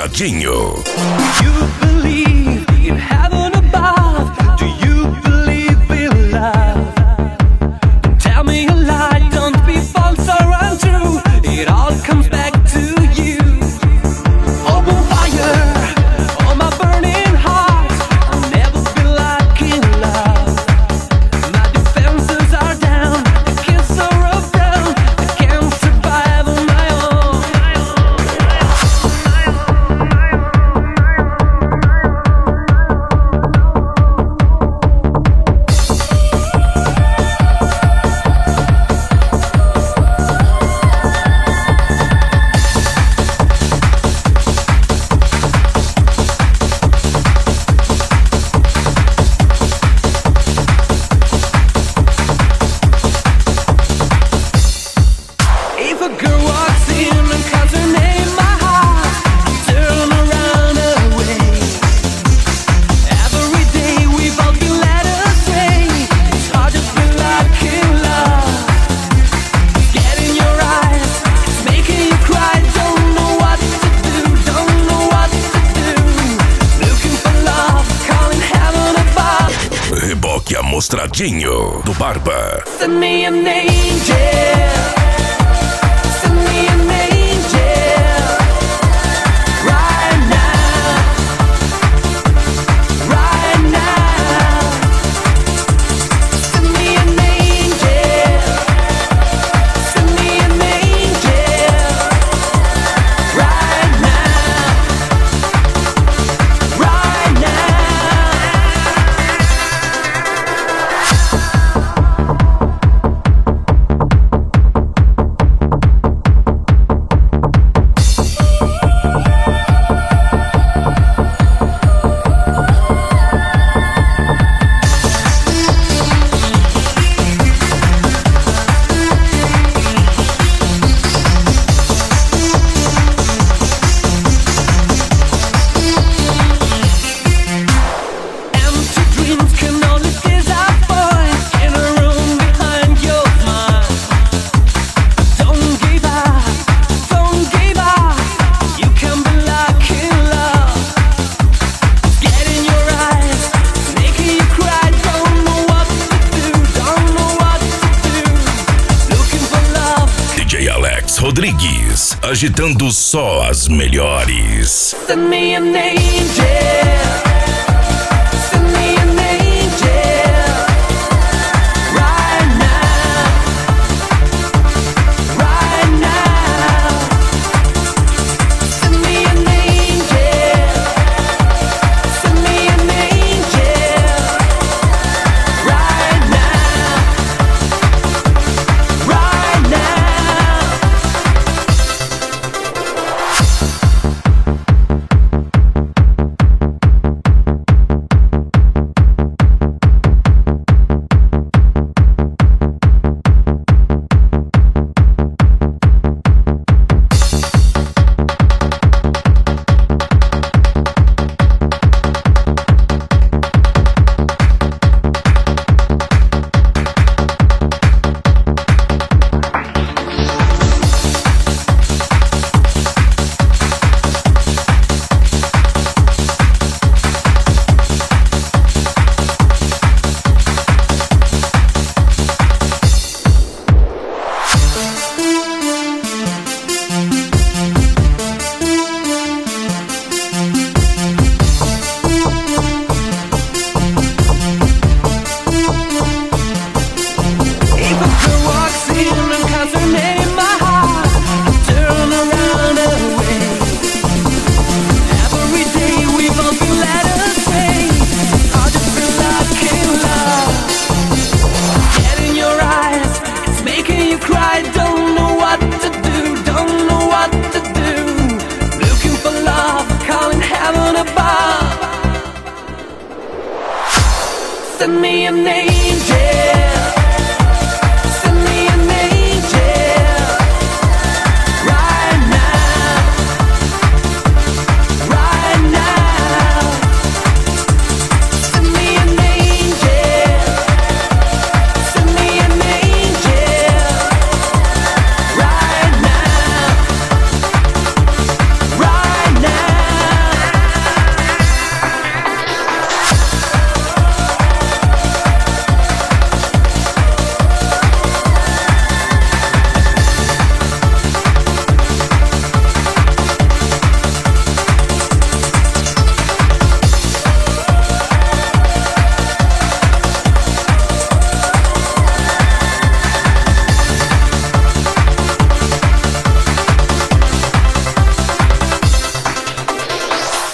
Mostradinho. You believe in heaven above? Do you believe in love? Tell me a lie, don't be false or untrue. It all comes back to you. Open fire on my burning heart. I'll never be like in love. My defenses are down, the kiss are around. I can't survive on my own. If a girl walks in and calls her name, my heart turn around away. Every day we've all been led astray. It's hard to be like in love. Get in your eyes, it's making you cry. Don't know what to do, don't know what to do. Looking for love, calling heaven above. Reboque Amostradinho do Barba. Send me an angel. Send me an angel. Right now. Right now. Send me an angel. Send me an angel. Right now. Right now. Empty dreams can only disappoint in a room behind your mind. Don't give up, don't give up. You can be like in love. Get in your eyes, making you cry. Don't know what to do, don't know what to do. Looking for love. DJ Alex Rodrigues, agitando só as melhores. Send me an angel. Send me an angel. Right now. Right now. Send me an angel. Send me an angel. Right now. Right now. If a girl walks in and calls her name, my heart turn around away. Every day we've all been led astray. Hard to feel like in love. Get in your eyes, it's making you cry. Don't know what to do, don't know what to do. Looking for love, calling heaven above. Send me an angel.